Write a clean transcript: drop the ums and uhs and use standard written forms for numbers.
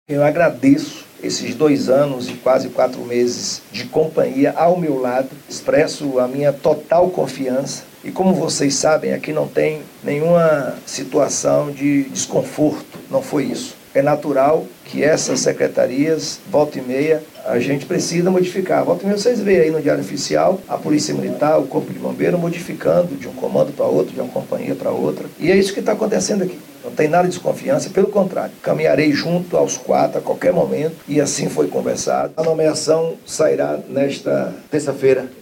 Eu agradeço esses 2 anos e quase 4 meses de companhia ao meu lado, expresso a minha total confiança. E como vocês sabem, aqui não tem nenhuma situação de desconforto, não foi isso. É natural que essas secretarias, volta e meia, a gente precisa modificar. Volta e meia vocês veem aí no Diário Oficial, a Polícia Militar, o Corpo de Bombeiro modificando de um comando para outro, de uma companhia para outra. E é isso que está acontecendo aqui. Não tem nada de desconfiança, pelo contrário. Caminharei junto aos 4 a qualquer momento e assim foi conversado. A nomeação sairá nesta terça-feira.